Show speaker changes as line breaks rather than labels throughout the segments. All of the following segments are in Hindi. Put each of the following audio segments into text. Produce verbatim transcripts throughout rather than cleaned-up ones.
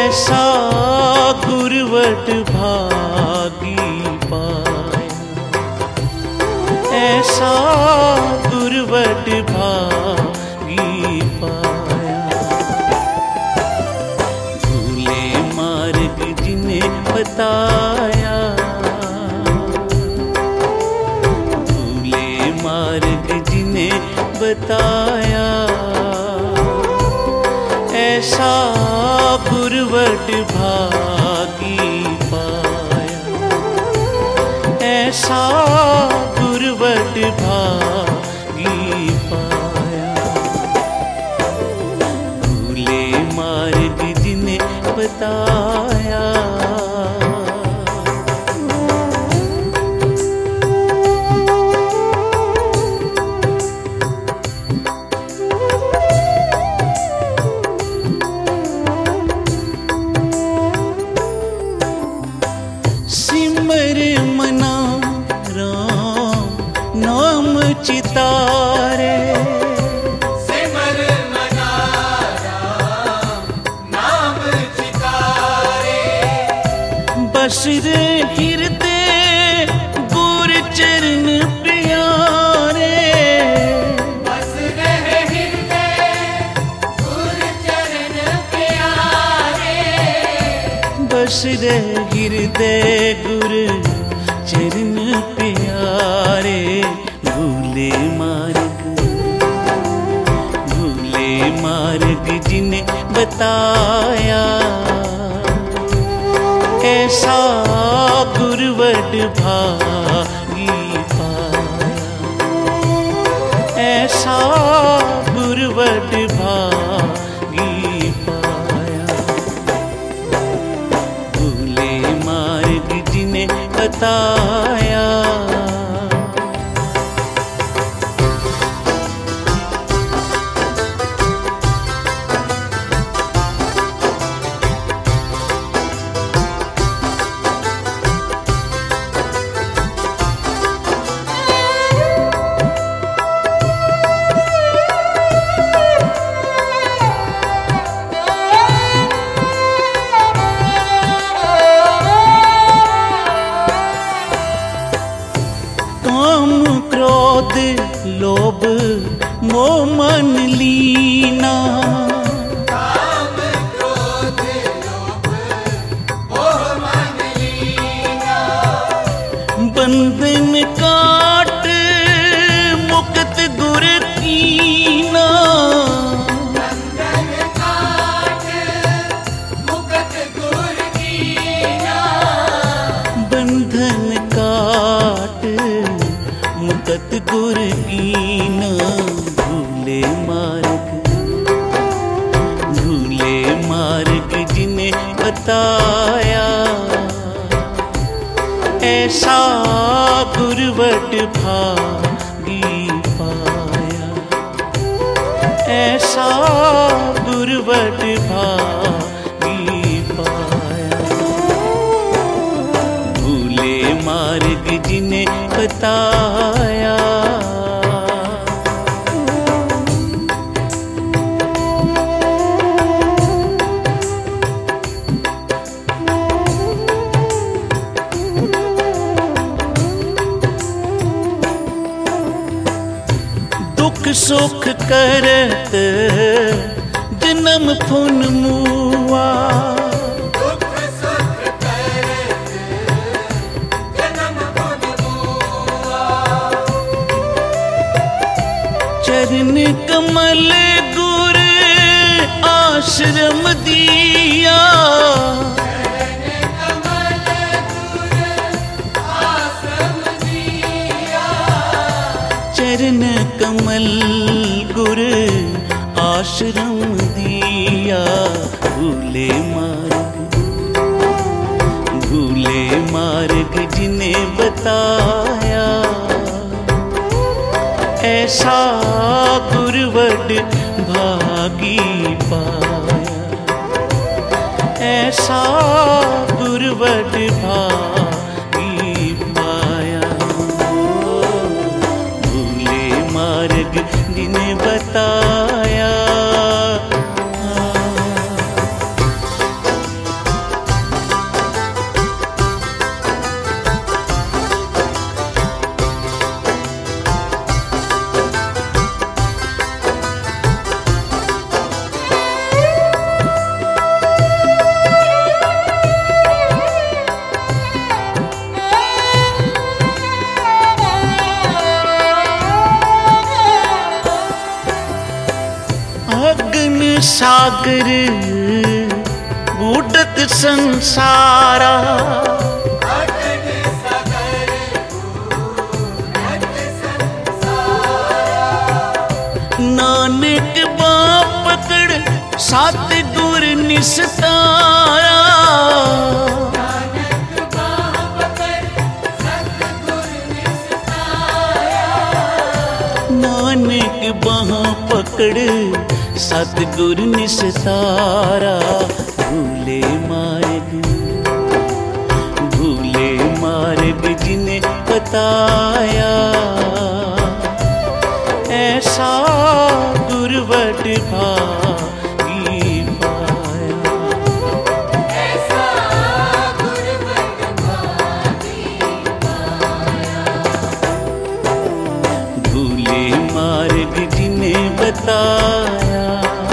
ऐसा गुरवट भागी पाया, ऐसा गुरवट भागी पाया। भूले मार्ग जिन्हें बताया, भूले मार्ग जिन्हें बताया, ऐसा गुरवट भागी पाया, ऐसा गुरवट भागी पाया। भूले मार्ग जिन्हें बताया, सिमर मना राम नाम चितारे,
सिमर मना राम नाम चितारे।
बस रे हृदय गुर चरण प्यारे,
बस रहे हृदय गुर चरण प्यारे।
बस रे हृदय गुर चरण प्यारे। भूले मार्ग, भूले मार्ग जिन्हें बताया, ऐसा गुरवट भागी पाया, ऐसा गुरवट भागी पाया। भूले मार्ग जिन्हें बताया, काम क्रोध लोभ मोह मन लीना,
काम क्रोध लोभ मोह मन लीना।
बंधन काट मुक्त गुर कीना,
बंधन काट मुक्त गुर कीना।
बंधन काट मुक्त गुर कीना। भूले मार्ग, भूले मार्ग जिन्हें बताया, ऐसा गुरवट भागी पाया, ऐसा गुरवट भागी पाया। भूले मार्ग जिन्हें बताया, दुख सुख करत जन्म फुन मुआ,
दुख सुख करत जन्म फुन मुआ।
चरण कमल गुर आश्रम दिया,
चरण कमल गुर आश्रम दिया।
चरण कमल गुर आश्रम दिया। भूले मार्ग, भूले मार्ग जिन्हें बताया, ऐसा गुरवट भागी पाया, ऐसा गुरवट भागी पाया। भूले मार्ग जिन्हें बताया, सागर बूढ़त संसारा,
अटल सागर बूढ़त संसारा।
नानक बाँ पकड़ सतगुर निस्तारा,
नानक बाँ पकड़ सतगुर निस्तारा।
नानक बाँ पकड़ सतगुर निस्तारा। भूले मार्ग भूले मार्ग जिन्हें बताया, ऐसा गुरवट भागी पाया।
ऐसा गुरवट भागी पाया।
भूले मार्ग जिन्हें बताया,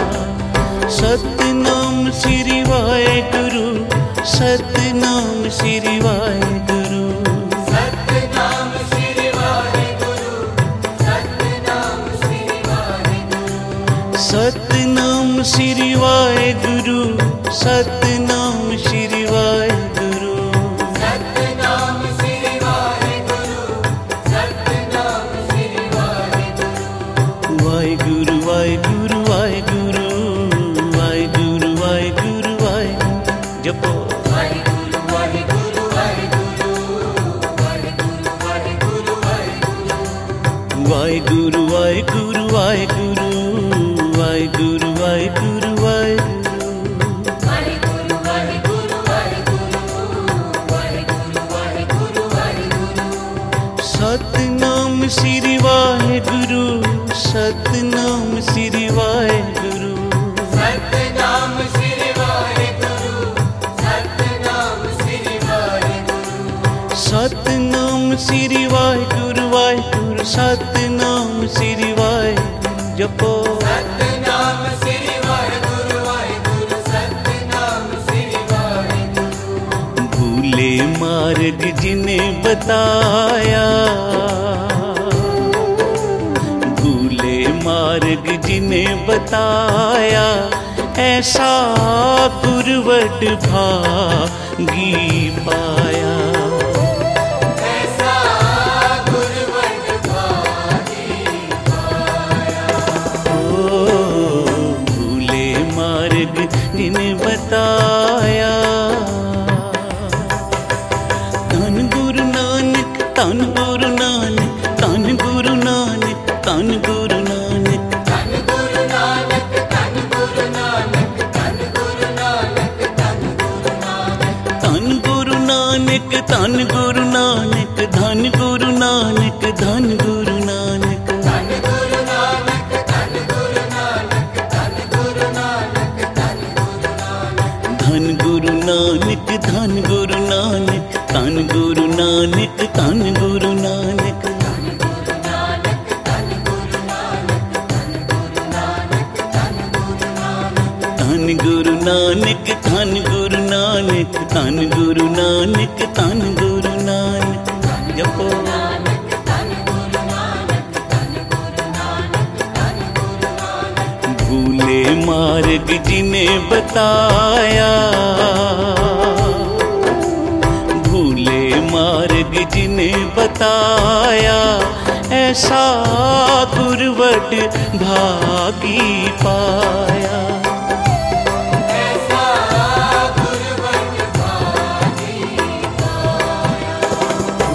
सतनाम श्री वाहेगुरु, सतनाम श्री वाहेगुरु,
सतनाम श्री वाहेगुरु, सतनाम श्री वाहेगुरु।
सतनाम श्री वाहेगुरु, सतनाम श्री वाहेगुरु।
सतनाम श्री वाहेगुरु, सतनाम श्री वाहेगुरु।
वाहेगुरु वाहेगुरु वाहेगुरु, वाहेगुरु वाहेगुरु वाहेगुरु। जपो
वाहेगुरु वाहेगुरु वाहेगुरु, वाहेगुरु वाहेगुरु वाहेगुरु।
वाहेगुरु वाहेगुरु वाहेगुरु, वाहेगुरु वाहेगुरु वाहेगुरु।
वाहेगुरु वाहेगुरु वाहेगुरु, वाहेगुरु वाहेगुरु वाहेगुरु।
सतनाम श्री वाहेगुरु, सतनाम श्री वाहेगुरु।
सतनाम श्री वाहेगुरु, सतनाम श्री वाहेगुरु।
सतनाम श्री वाहेगुरु वाहेगुरु, सतनाम श्री वाहेगुरु। जपो
सतनाम श्री वाहेगुरु वाहेगुरु, सतनाम श्री वाहेगुरु।
भूले मार्ग जिन्हें बताया, भूले मार्ग जिन्हें बताया, ऐसा गुरवट भागी पाया।
ऐसा गुरवट भागी पाया।
ओ भूले मार्ग जिन्हें बताया, धन गुरु नानक, धन गुरु नानक, धन गुरु नानक, धन गुरु नानक।
धन गुरु नानक, धन गुरु नानक, धन गुरु नानक, धन गुरु नानक।
धन गुरु नानक, धन गुरु नानक, धन गुरु नानक, धन गुरु नानक।
धन गुरु नानक, धन गुरु नानक, धन गुरु नानक, धन गुरु नानक।
धन गुरु नानक, धन गुरु नानक, धन गुरु नानक, धन गुरु नानक।
धन गुरु नानक, धन गुरु नानक, धन गुरु नानक, धन गुरु नानक।
धन गुरु नानक, धन गुरु नानक, धन गुरु नानक, धन गुरु नानक। जपो
नानक, धन गुरु नानक, धन गुरु नानक, धन गुरु नानक।
भूले मार्ग जिन्हें बताया, भूले मार्ग जिन्हें बताया, ऐसा गुरवट भागी पाया।
ऐसा गुरवट भागी पाया।
ओ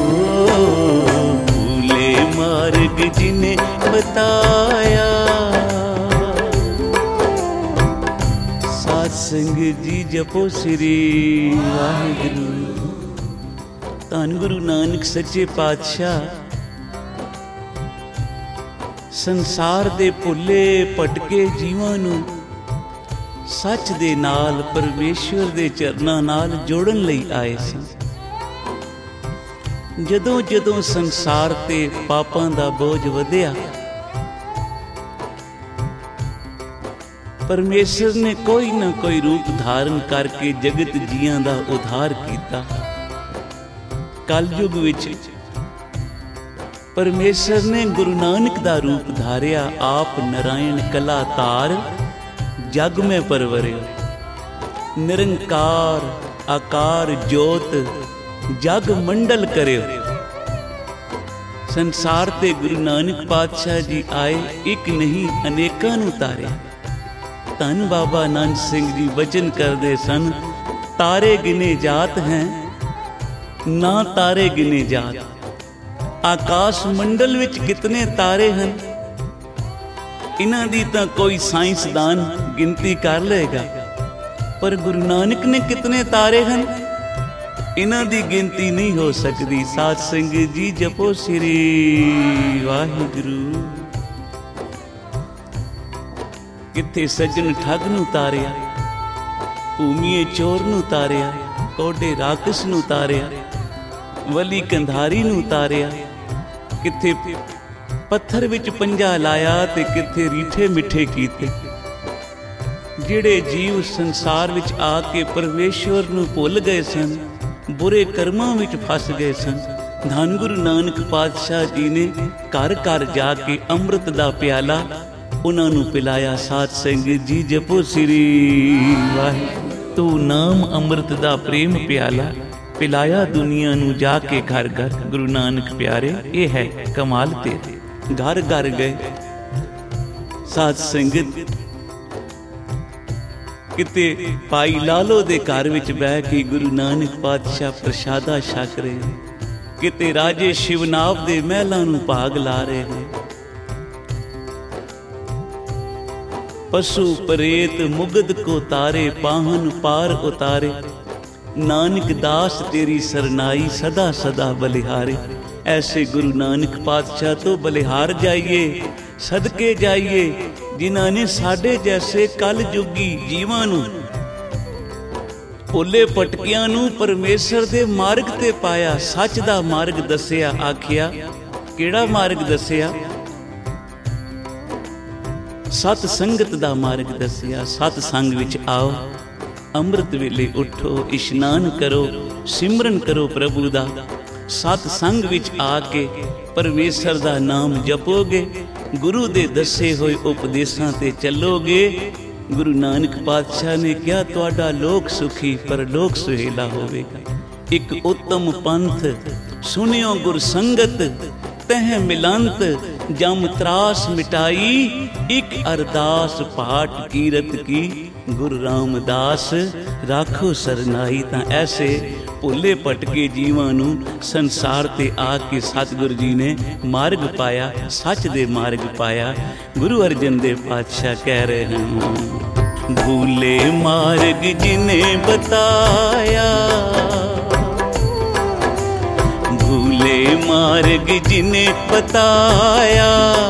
भूले मार्ग जिन्हें बताया। साध संगत जी जपो श्री वाहिगुरु। धन गुरु नानक सच्चे पातशाह संसार ਦੇ ਭੁੱਲੇ ਭਟਕੇ ਜੀਵਾਂ ਨੂੰ ਸੱਚ ਦੇ ਨਾਲ ਪਰਮੇਸ਼ਵਰ ਦੇ ਚਰਨਾਂ ਨਾਲ ਜੋੜਨ ਲਈ ਆਏ ਸਨ। ਜਦੋਂ ਜਦੋਂ ਸੰਸਾਰ ਤੇ ਪਾਪਾਂ ਦਾ ਬੋਝ ਵਧਿਆ, ਪਰਮੇਸ਼ਰ ਨੇ ਕੋਈ ਨਾ ਕੋਈ ਰੂਪ ਧਾਰਨ ਕਰਕੇ ਜਗਤ ਜੀਆਂ ਦਾ ਉਧਾਰ ਕੀਤਾ। ਕਲਯੁਗ ਵਿੱਚ ਪਰਮੇਸ਼ਰ ਨੇ ਗੁਰੂ ਨਾਨਕ ਦਾ ਰੂਪ ਧਾਰਿਆ। ਆਪ ਨਰਾਇਣ ਕਲਾ ਤਾਰ जग में परवरियो। निरंकार आकार जोत जग मंडल करियो। संसार ते गुरु नानक पातशाह जी आए, एक नहीं अनेकां नूं तारिया। धन बाबा नानक सिंह जी वचन करदे सन, तारे गिने जात हैं ना तारे गिने जात। आकाश मंडल विच कितने तारे हैं, इन्हां दी तां कोई साइंसदान गिनती कर लेगा, पर गुरु नानक ने कितने तारे हैं इन्हां दी गिनती नहीं हो सकती। साध संगत जी जपो श्री वाहिगुरू। किथे सज्जन ठग नूं तारिया, भूमीए चोर नूं तारिया, कोडे राकस नूं तारिया, वली कंधारी नूं तारिया। किथे पत्थर विच पंजा लाया ते किथे रीठे मिठे कीते। जिहड़े जीव संसार विच आके परमेश्वर नूं भुल गए सन, बुरे कर्मां विच फस गए सन, धन गुरु नानक पातशाह जी ने घर घर जाके अमृत दा प्याला उन्हां नूं पिलाया। साध संगत जी जपो श्री वाहिगुरू। तू नाम अमृत दा प्रेम प्याला पिलाया दुनिया नूं जाके घर घर। गुरु नानक प्यारे ये है कमाल तेरे। घर घर गए साध संगत, किते भाई लालो दे घर विच बह के गुरु नानक पातशाह प्रसादा छक रहे, किते राजे शिवनाभ दे महलां नूं भाग ला रहे हैं। पशु परेत मुगद को तारे, पाहन पार उतारे। नानक दास तेरी सरनाई सदा सदा बलिहारे। ऐसे गुरु नानक पातशाह तो बलिहार जाइए, सदके जाइए, जिन्हां ने साडे जैसे कल जुगी जीवां नूं, भुले भटकियां नूं परमेश्वर दे मार्ग ते पाया, सच दा मार्ग दसिया। आखिया किहड़ा मार्ग दसिया? सत संगत दा मार्ग दसिया। सत संग विच आओ, अमृत वेले उठो, इशनान करो, सिमरन करो प्रभु दा। सत संग विच आके परमेश्वर दा नाम जपोगे, गुरु दे दसे होए उपदेशां ते चलोगे। गुरु नानक पातशाह ने कहा तुहाडा लोक सुखी परलोक सुहेला होवेगा। एक उत्तम पंथ सुनियो गुर संगत, तह मिलंत जम त्रास मिटाई। एक अरदास पाठ कीरत की, गुरु रामदास राखो सरनाई। तां ऐसे भुले भटके जीवां नूं संसार ते आके सतगुरु जी ने मार्ग पाया, सच दे मार्ग पाया। गुरु अर्जन देव पातशाह कह रहे हैं, भूले मार्ग जिन्हें बताया, भूले मार्ग जिन्हें बताया,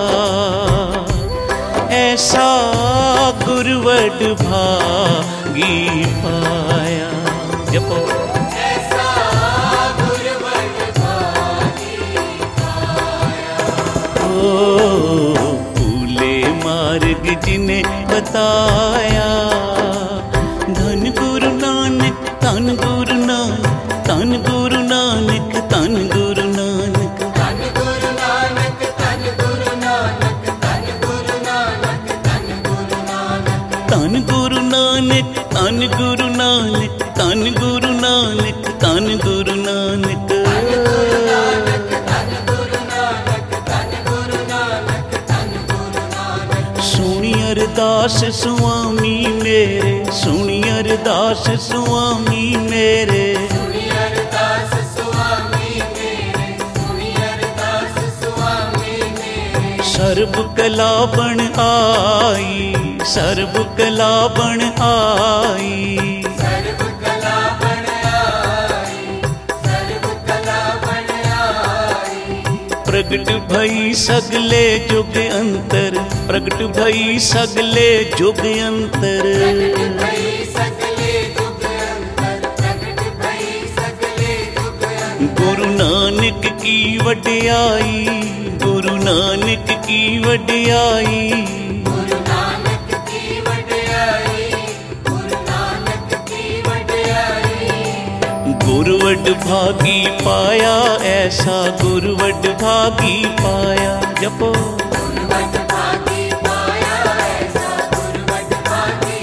ऐसा गुरुवड भागी पाया। जपो
ऐसा गुरुवड भागी पाया।
ओ भूले मार्ग जिन्हें बताया, धन गुरु नानक धन गुरु नानक धन गुरु नानक धन गुरु नानक
धन गुरु नानक धन गुरु नानक धन गुरु नानक धन गुरु नानक
धन गुरु नानक धन गुरु नानक धन गुरु नानक धन गुरु नानक
धन गुरु नानक धन गुरु नानक धन गुरु नानक धन गुरु नानक।
सुनी अरदास सुआमी मेरे, सुनी अरदास सुआमी मेरे,
सुनी अरदास स्वामी मेरे, सुनी अरदास स्वामी मेरे।
सर्ब कला बन आई, सर्ब कला बन आई,
सर्व कला बन आई, सर्व कला बन आई।
प्रगट भई सगले जुग अंतर, प्रगट भई सगले जुग अंतर,
प्रगट भई सकले जुग अंतर, प्रगट भई सकले जुग अंतर।
गुरु नानक की वडियाई, गुरु नानक की वडियाई,
गुरु नानक की वडियाई, गुरु नानक की वडियाई।
गुरुवड भागी पाया, ऐसा गुरुवड भागी पाया। जपो
गुरुवड भागी पाया, ऐसा गुरुवड भागी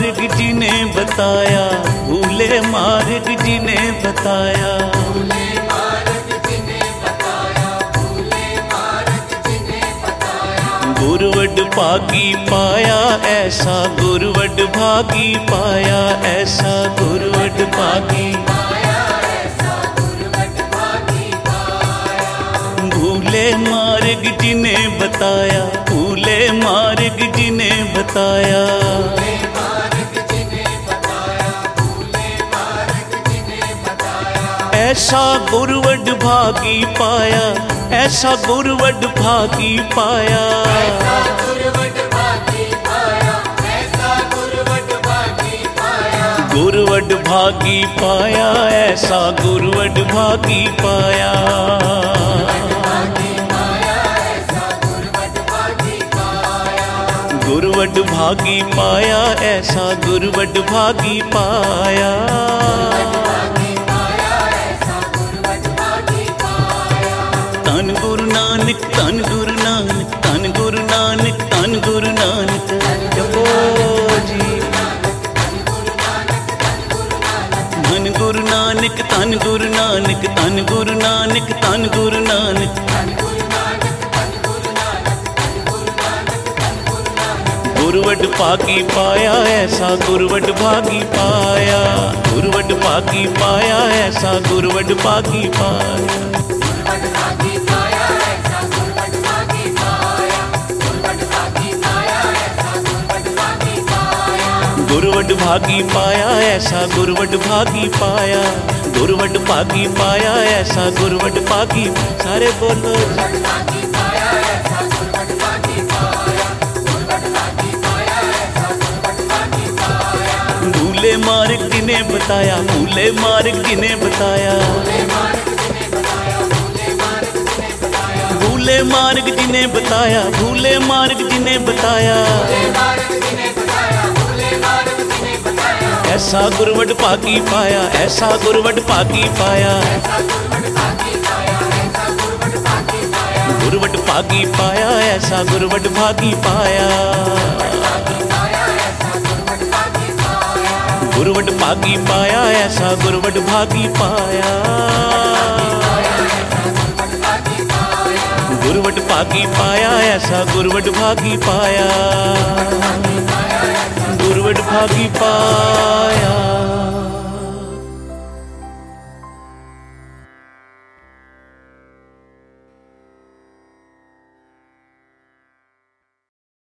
मार्ग जिने बताया, भूले मार्ग जिने बताया।
भूले मार्ग जिने बताया, भूले मार्ग जिने बताया।
गुरवड भागी पाया ऐसा, गुरवड भागी पाया ऐसा, गुरवड भागी
पाया ऐसा, गुरवड भागी पाया।
भूले मार्ग जिने बताया, भूले मार्ग जिने बताया।
भूले मार्ग जिने बताया, भूले मार्ग जिने बताया।
ऐसा गुरवड भागी पाया, ऐसा गुरवड भागी पाया।
ऐसा गुरवड भागी पाया, ऐसा गुरवड भागी पाया।
गुरवड भागी पाया ऐसा, गुरवड भागी पाया।
भागी पाया ऐसा, गुरवड भागी पाया।
गुरवड भागी पाया ऐसा, गुरवड भागी पाया।
भागी पाया ऐसा, गुरवड भागी पाया।
धन गुरु नानक, धन गुरु नानक, धन गुरु नानक, धन गुरु नानक। जपो जी धन गुरु नानक, धन गुरु नानक, धन गुरु नानक, धन गुरु नानक। गुरवड भागी पाया ऐसा, गुरवड भागी पाया। गुरवड भागी पाया ऐसा, गुरवड भागी पाया।
गुरवड भागी पाया ऐसा, गुरवड भागी पाया। गुरवड भागी पाया ऐसा, गुरवड भागी पाया।
गुरवड भागी पाया ऐसा, गुरवड भागी पाया। गुरवड भागी पाया ऐसा, गुरवड भागी। सारे बोलो
गुरवड भागी पाया ऐसा, गुरवड भागी पाया। गुरवड भागी पाया ऐसा, गुरवड भागी पाया।
भूले मार्ग जिने बताया, भूले मार्ग जिने बताया।
भूले मार्ग जिने बताया, भूले मार्ग जिने बताया।
भूले मार्ग जिने बताया, भूले मार्ग जिने बताया।
भूले मार्ग जिने बताया, भूले मार्ग जिने बताया।
ऐसा गुरवड भागी पाया, ऐसा गुरवड भागी पाया।
ऐसा गुरवड भागी पाया, ऐसा गुरवड भागी पाया।
गुरवड भागी पाया ऐसा, गुरवड भागी पाया। गुरवड भागी पाया ऐसा, गुरवड भागी पाया। गुरवड भागी पाया ऐसा, गुरवड भागी पाया। गुरवड भागी पाया।